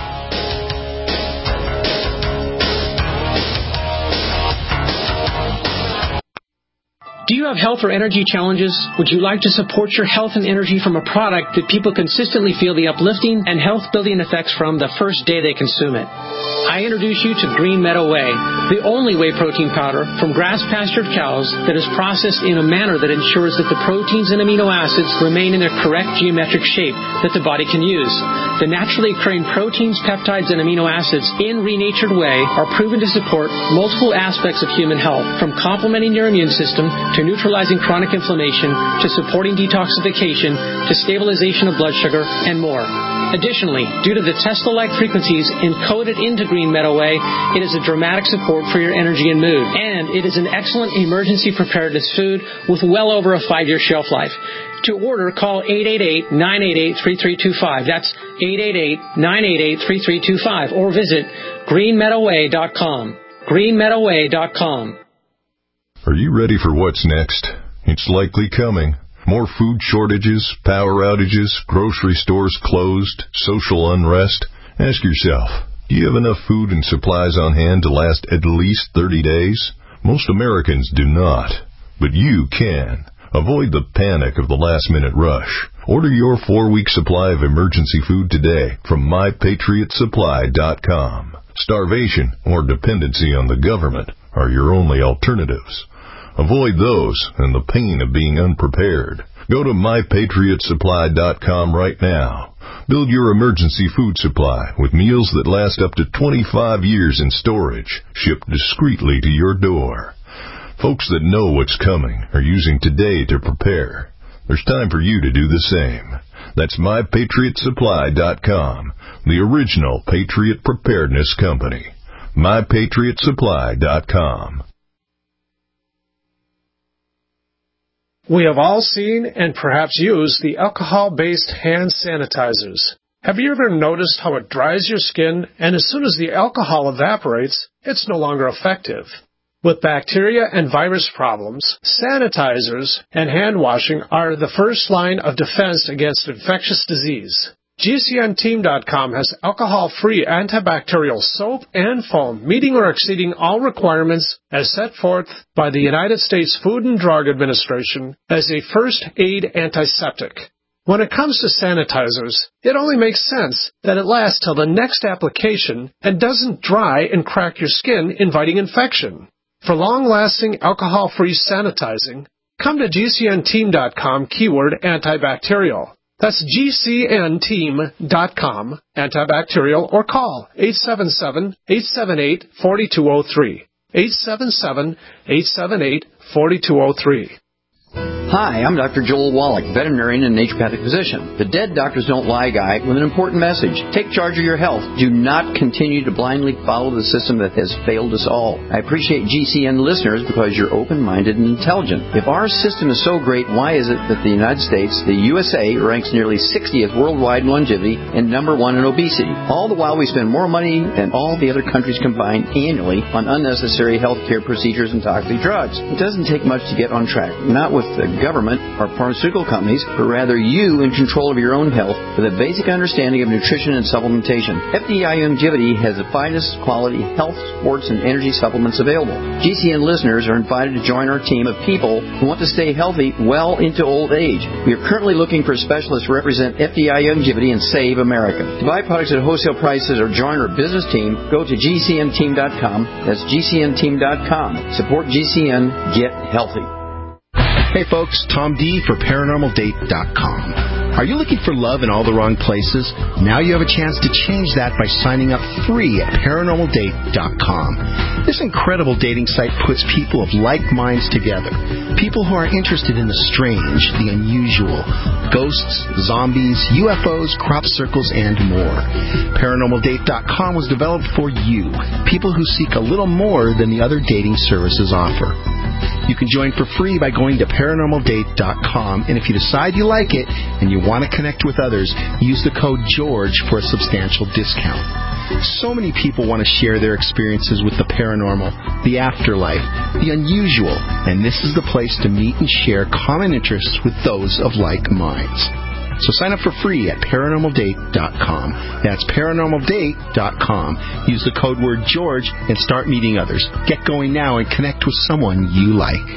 Do you have health or energy challenges? Would you like to support your health and energy from a product that people consistently feel the uplifting and health-building effects from the first day they consume it? I introduce you to Green Meadow Whey, the only whey protein powder from grass-pastured cows that is processed in a manner that ensures that the proteins and amino acids remain in their correct geometric shape that the body can use. The naturally occurring proteins, peptides, and amino acids in renatured whey are proven to support multiple aspects of human health, from complementing your immune system to neutralizing chronic inflammation, to supporting detoxification, to stabilization of blood sugar, and more. Additionally, due to the Tesla-like frequencies encoded into Green Meadow Whey, it is a dramatic support for your energy and mood. And it is an excellent emergency preparedness food with well over a five-year shelf life. To order, call eight eight eight, nine eight eight, three three two five. That's eight eight eight, nine eight eight, three three two five. Or visit green meadow way dot com. green meadow way dot com. Are you ready for what's next? It's likely coming. More food shortages, power outages, grocery stores closed, social unrest. Ask yourself, do you have enough food and supplies on hand to last at least thirty days? Most Americans do not, but you can. Avoid the panic of the last-minute rush. Order your four-week supply of emergency food today from my patriot supply dot com. Starvation or dependency on the government are your only alternatives. Avoid those and the pain of being unprepared. Go to my patriot supply dot com right now. Build your emergency food supply with meals that last up to twenty-five years in storage, shipped discreetly to your door. Folks that know what's coming are using today to prepare. There's time for you to do the same. That's my patriot supply dot com, the original Patriot Preparedness Company. my patriot supply dot com. We have all seen and perhaps used the alcohol-based hand sanitizers. Have you ever noticed how it dries your skin, and as soon as the alcohol evaporates, it's no longer effective? With bacteria and virus problems, sanitizers and hand washing are the first line of defense against infectious disease. G C N team dot com has alcohol-free antibacterial soap and foam, meeting or exceeding all requirements as set forth by the United States Food and Drug Administration as a first-aid antiseptic. When it comes to sanitizers, it only makes sense that it lasts till the next application and doesn't dry and crack your skin, inviting infection. For long-lasting alcohol-free sanitizing, come to G C N team dot com keyword antibacterial. That's G C N team dot com, antibacterial, or call eight seven seven, eight seven eight, four two zero three. eight seven seven, eight seven eight, four two zero three. Hi, I'm Doctor Joel Wallach, veterinarian and naturopathic physician. The Dead Doctors Don't Lie guy with an important message. Take charge of your health. Do not continue to blindly follow the system that has failed us all. I appreciate G C N listeners because you're open-minded and intelligent. If our system is so great, why is it that the United States, the U S A, ranks nearly sixtieth worldwide in longevity and number one in obesity? All the while we spend more money than all the other countries combined annually on unnecessary health care procedures and toxic drugs. It doesn't take much to get on track. Not with the government or pharmaceutical companies, but rather you in control of your own health with a basic understanding of nutrition and supplementation. F D I Longevity has the finest quality health, sports, and energy supplements available. G C N listeners are invited to join our team of people who want to stay healthy well into old age. We are currently looking for specialists to represent F D I Longevity and Save America. To buy products at wholesale prices or join our business team, go to G C N team dot com. That's G C N team dot com. Support G C N. Get healthy. Hey folks, Tom D for paranormal date dot com. Are you looking for love in all the wrong places? Now you have a chance to change that by signing up free at paranormal date dot com. This incredible dating site puts people of like minds together. People who are interested in the strange, the unusual, ghosts, zombies, U F Os, crop circles, and more. paranormal date dot com was developed for you, people who seek a little more than the other dating services offer. You can join for free by going to paranormal date dot com, and if you decide you like it and you want to connect with others, use the code GEORGE for a substantial discount. So many people want to share their experiences with the paranormal, the afterlife, the unusual, and this is the place to meet and share common interests with those of like minds. So sign up for free at paranormal date dot com. That's paranormal date dot com. Use the code word George and start meeting others. Get going now and connect with someone you like.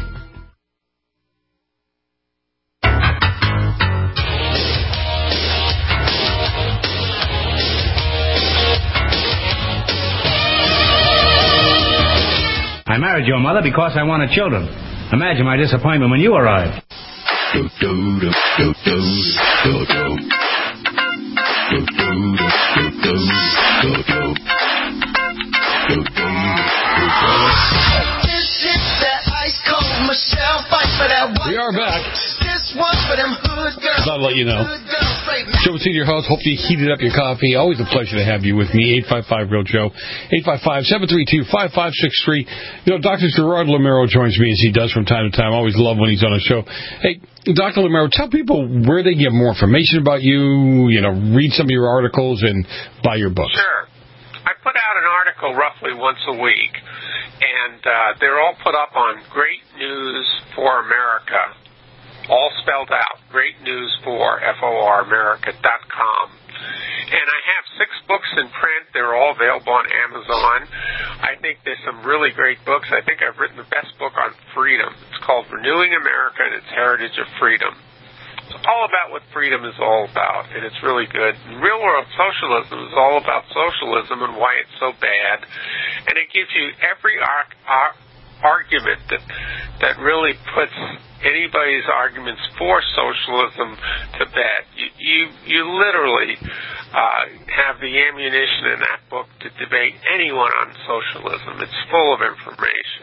I married your mother because I wanted children. Imagine my disappointment when you arrived. Do, do, do, do, do, do, do. Do, do, do, do, do, do. Do, do, do, do. This is that ice cold Michelle fight for that white. We are back. This one's for them hood girls. Thought I'd let you know. Joe at your house. Hope you heated up your coffee. Always a pleasure to have you with me. eight five five real Joe. eight five five, seven three two, five five six three. You know, Doctor Gerard Lamero joins me as he does from time to time. I always love when he's on a show. Hey, Doctor Lamero, tell people where they get more information about you, you know, read some of your articles and buy your book. Sure. I put out an article roughly once a week, and uh, they're all put up on Great News for America, all spelled out, great news for F O R America dot com. And I have six books in print. They're all available on Amazon. I think there's some really great books. I think I've written the best book on freedom. It's called Renewing America and Its Heritage of Freedom. It's all about what freedom is all about, and it's really good. And Real World Socialism is all about socialism and why it's so bad. And it gives you every arc, arc, argument that that really puts anybody's arguments for socialism to bed. You you, you literally uh, have the ammunition in that book to debate anyone on socialism. It's full of information.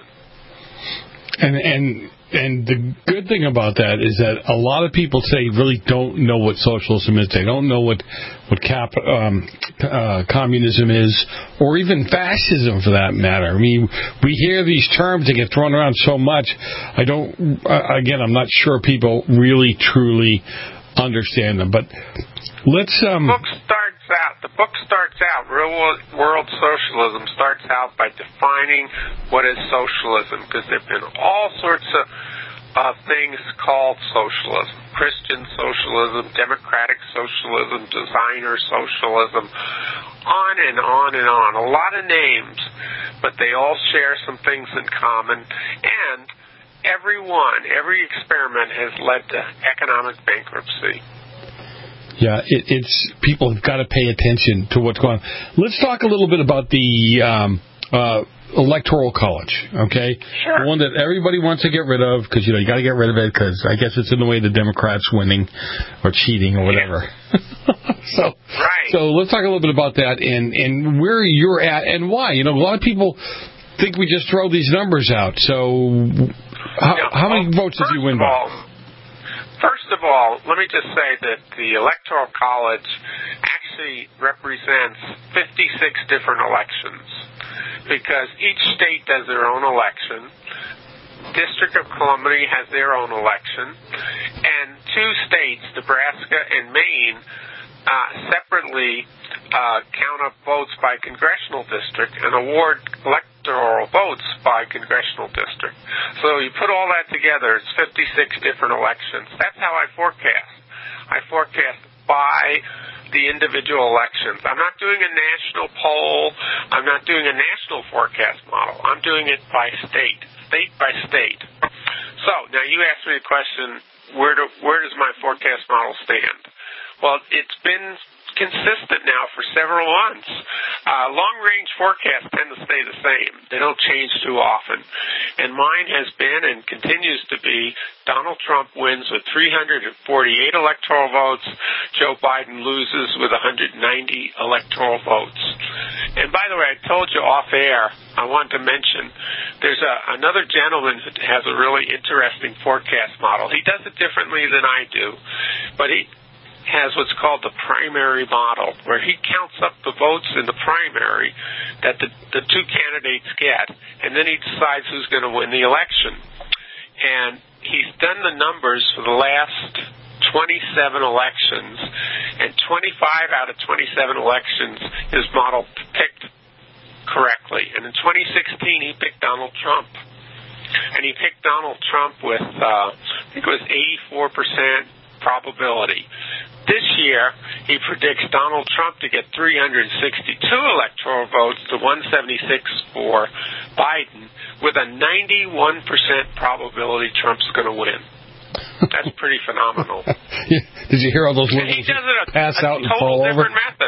And and and the good thing about that is that a lot of people say really don't know what socialism is. They don't know what what cap, um, uh, communism is, or even fascism for that matter. I mean, we hear these terms that get thrown around so much. I don't. Uh, again, I'm not sure people really truly understand them. But let's. Um, the book starts out. The book starts out. Real world socialism starts out by defining what is socialism, because there've been all sorts of uh, things called socialism: Christian socialism, democratic socialism, designer socialism, on and on and on. A lot of names, but they all share some things in common, and every one, every experiment has led to economic bankruptcy. Yeah, it, it's people have got to pay attention to what's going on. Let's talk a little bit about the um, uh, Electoral College, okay? Sure. The one that everybody wants to get rid of because, you know, you got to get rid of it because I guess it's in the way of the Democrats winning or cheating or whatever. Yeah. so, right. So let's talk a little bit about that and, and where you're at and why. You know, a lot of people think we just throw these numbers out. So how, now, how many well, votes did you win by? All, First of all, let me just say that the Electoral College actually represents fifty-six different elections, because each state does their own election. District of Columbia has their own election, and two states, Nebraska and Maine, uh, separately uh, count up votes by congressional district and award electoral votes by congressional district. So you put all that together, it's fifty-six different elections. That's how I forecast. I forecast by the individual elections. I'm not doing a national poll. I'm not doing a national forecast model. I'm doing it by state, state by state. So now you asked me a question, where do, where does my forecast model stand? Well, it's been consistent now for several months. Uh, long-range forecasts tend to stay the same. They don't change too often. And mine has been and continues to be Donald Trump wins with three hundred forty-eight electoral votes. Joe Biden loses with one hundred ninety electoral votes. And by the way, I told you off air, I wanted to mention, there's a, another gentleman who has a really interesting forecast model. He does it differently than I do, but he has what's called the primary model, where he counts up the votes in the primary that the, the two candidates get, and then he decides who's going to win the election. And he's done the numbers for the last twenty-seven elections, and twenty-five out of twenty-seven elections his model picked correctly. And in twenty sixteen, he picked Donald Trump. And he picked Donald Trump with, uh, I think it was eighty-four percent probability. This year, he predicts Donald Trump to get three hundred sixty-two electoral votes to one seventy-six for Biden, with a ninety-one percent probability Trump's going to win. That's pretty phenomenal. Did you hear all those and he does it a, pass a out and total fall over? different method.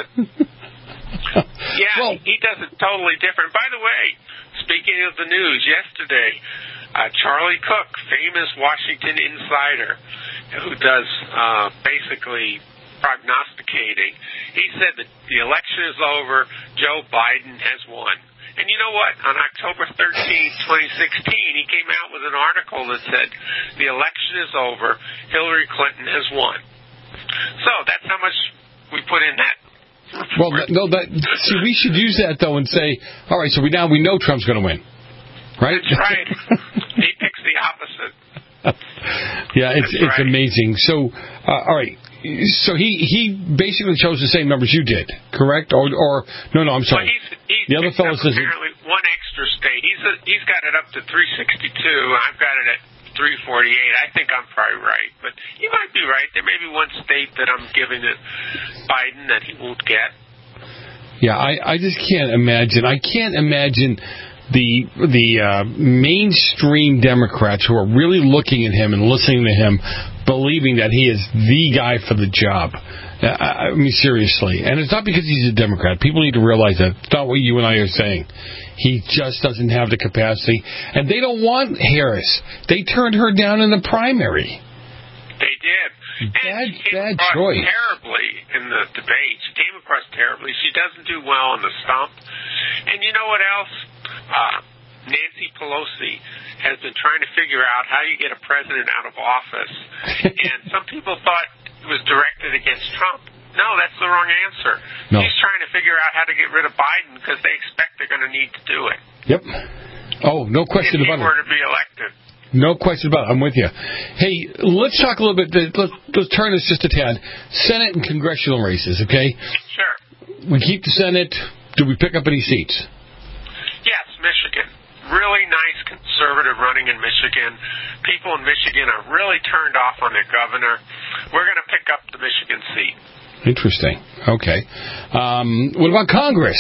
yeah, well, he does it totally different. By the way, speaking of the news, yesterday, uh, Charlie Cook, famous Washington insider, who does uh, basically prognosticating, he said that the election is over, Joe Biden has won. And you know what? On October thirteenth, twenty sixteen, he came out with an article that said the election is over, Hillary Clinton has won. So that's how much we put in that. Well, no, that, see, we should use that, though, and say, all right, so we now we know Trump's going to win, right? That's right. He picks the opposite. Yeah, it's it's right. Amazing. So, uh, all right. So he, he basically chose the same numbers you did, correct? Or, or no, no, I'm sorry. Well, he's, he's the other fellow says apparently one extra state. He's a, he's got it up to three sixty-two. I've got it at three forty-eight. I think I'm probably right, but he might be right. There may be one state that I'm giving it Biden that he won't get. Yeah, I, I just can't imagine. I can't imagine the the uh, mainstream Democrats who are really looking at him and listening to him, believing that he is the guy for the job. I mean, seriously. And it's not because he's a Democrat. People need to realize that. It's not what you and I are saying. He just doesn't have the capacity. And they don't want Harris. They turned her down in the primary. They did. Bad, and she came bad across choice. terribly in the debate. She came across terribly. She doesn't do well on the stump. And you know what else? Uh, Nancy Pelosi has been trying to figure out how you get a president out of office. And some people thought it was directed against Trump. No, that's the wrong answer. No. She's trying to figure out how to get rid of Biden because they expect they're going to need to do it. Yep. Oh, no question if about it. If he were to be elected. No question about it. I'm with you. Hey, let's talk a little bit. Let's, let's turn this just a tad. Senate and congressional races, okay? Sure. We keep the Senate. Do we pick up any seats? Yes, Michigan. Really nice conservative running in Michigan. People in Michigan are really turned off on their governor. We're going to pick up the Michigan seat. Interesting. Okay. Um, what about Congress?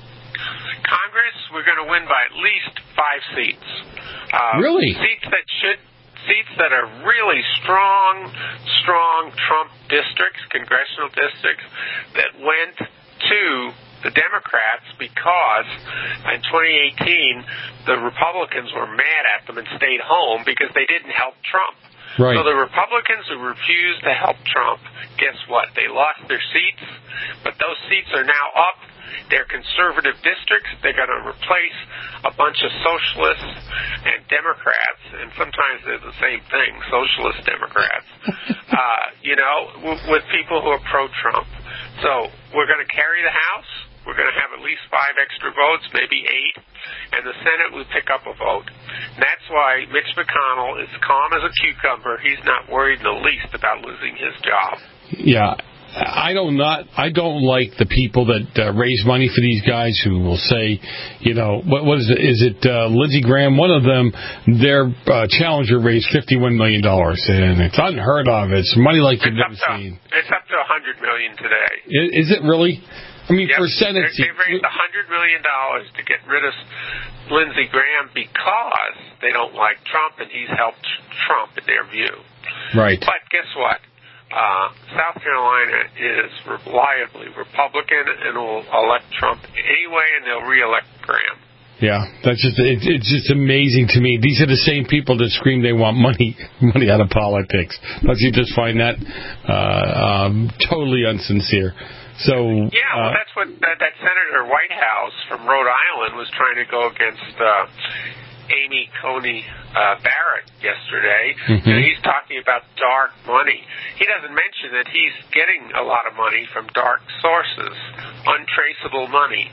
Congress, we're going to win by at least five seats. Uh, really? Seats that should, seats that are really strong, strong Trump districts, congressional districts, that went to the Democrats because in twenty eighteen the Republicans were mad at them and stayed home because they didn't help Trump. Right. So the Republicans who refused to help Trump, guess what? They lost their seats, but those seats are now up. They're conservative districts. They're going to replace a bunch of socialists and Democrats, and sometimes they're the same thing, socialist Democrats, uh, you know, w- with people who are pro-Trump. So we're going to carry the House. We're going to have at least five extra votes, maybe eight, and the Senate will pick up a vote. And that's why Mitch McConnell is calm as a cucumber. He's not worried in the least about losing his job. Yeah. I don't not I don't like the people that uh, raise money for these guys who will say, you know, what what is it? Is it uh, Lindsey Graham? One of them, their uh, challenger raised fifty-one million dollars, and it's unheard of. It's money like you've never to, seen. It's up to one hundred million dollars today. Is, is it really? I mean, yep. for Senate, they, they raised one hundred million dollars to get rid of Lindsey Graham because they don't like Trump, and he's helped Trump in their view. Right. But guess what? Uh, South Carolina is reliably Republican and will elect Trump anyway, and they'll reelect Graham. Yeah, that's just it, it's just amazing to me. These are the same people that scream they want money money out of politics. Don't you just find that uh, um, totally unsincere? So yeah, well, uh, that's what that, that Senator Whitehouse from Rhode Island was trying to go against uh, Amy Coney uh, Barrett yesterday. Mm-hmm. And he's talking about dark money. He doesn't mention that he's getting a lot of money from dark sources, untraceable money.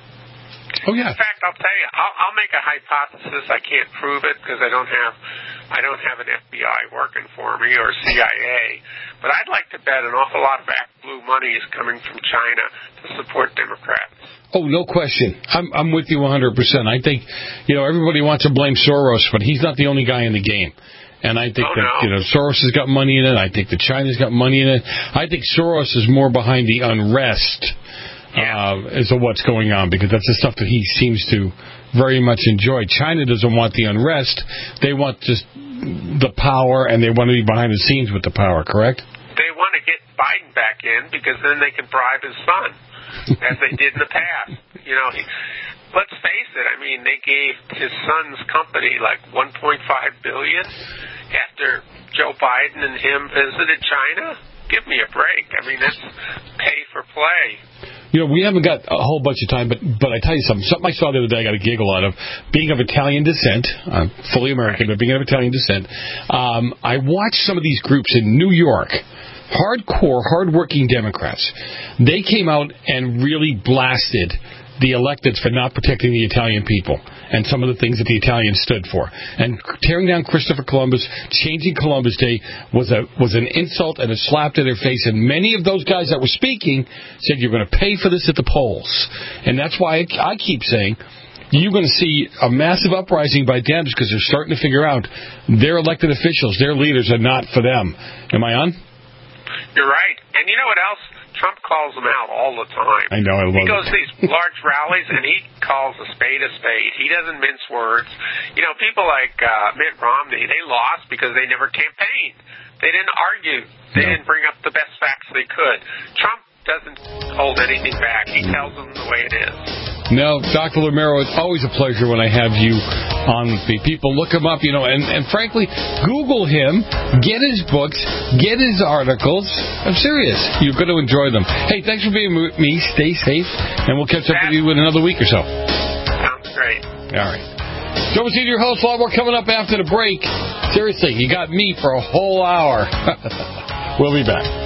Oh yeah. In fact, I'll tell you, I'll, I'll make a hypothesis. I can't prove it because I don't have, I don't have an F B I working for me or C I A. But I'd like to bet an awful lot of ActBlue money is coming from China to support Democrats. Oh, no question. I'm I'm with you one hundred percent. I think, you know, everybody wants to blame Soros, but he's not the only guy in the game. And I think oh, that, no. you know, Soros has got money in it. I think that China's got money in it. I think Soros is more behind the unrest yeah. uh, as to what's going on, because that's the stuff that he seems to very much enjoy. China doesn't want the unrest. They want just the power, and they want to be behind the scenes with the power, correct? They want to get Biden back in because then they can bribe his son, as they did in the past. You know, he, let's face it. I mean, they gave his son's company like one point five billion dollars after Joe Biden and him visited China. Give me a break. I mean, that's pay for play. You know, we haven't got a whole bunch of time, but but I tell you something. Something I saw the other day I got a giggle out of. Being of Italian descent, I'm fully American, but being of Italian descent, um, I watched some of these groups in New York, hardcore, hardworking Democrats. They came out and really blasted the electeds for not protecting the Italian people and some of the things that the Italians stood for. And tearing down Christopher Columbus, changing Columbus Day was a was an insult and a slap to their face. And many of those guys that were speaking said, you're going to pay for this at the polls. And that's why I keep saying you're going to see a massive uprising by Dems because they're starting to figure out their elected officials, their leaders are not for them. Am I on? You're right. And you know what else? Trump calls them out all the time. I know, I love He goes it. to these large rallies, and he calls a spade a spade. He doesn't mince words. You know, people like uh, Mitt Romney, they lost because they never campaigned. They didn't argue. They no. didn't bring up the best facts they could. Trump doesn't hold anything back. He tells them the way it is. No, Doctor Lamero, it's always a pleasure when I have you on with me. People look him up, you know, and, and frankly, Google him, get his books, get his articles. I'm serious. You're going to enjoy them. Hey, thanks for being with me. Stay safe, and we'll catch up with you in another week or so. Sounds great. All right. Joe Messina, your host. A lot more coming up after the break. Seriously, you got me for a whole hour. We'll be back.